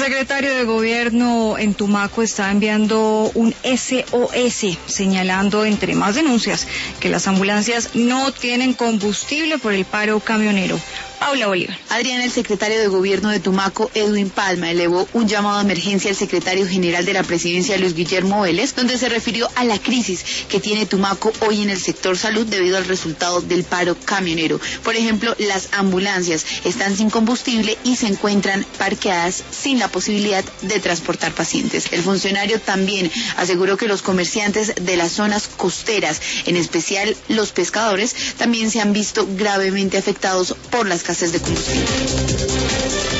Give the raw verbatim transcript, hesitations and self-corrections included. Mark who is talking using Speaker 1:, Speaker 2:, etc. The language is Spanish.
Speaker 1: secretario de Gobierno en Tumaco está enviando un S O S, señalando, entre más denuncias, que las ambulancias no tienen combustible por el paro camionero. Paula Bolívar.
Speaker 2: Adrián, el secretario de Gobierno de Tumaco, Edwin Palma, elevó un llamado de emergencia al secretario general de la Presidencia, Luis Guillermo Vélez, donde se refirió a la crisis que tiene Tumaco hoy en el sector salud debido al resultado del paro camionero. Por ejemplo, las ambulancias están sin combustible y se encuentran parqueadas sin la posibilidad de transportar pacientes. El funcionario también aseguró que los comerciantes de las zonas costeras, en especial los pescadores, también se han visto gravemente afectados por las escasez de combustible.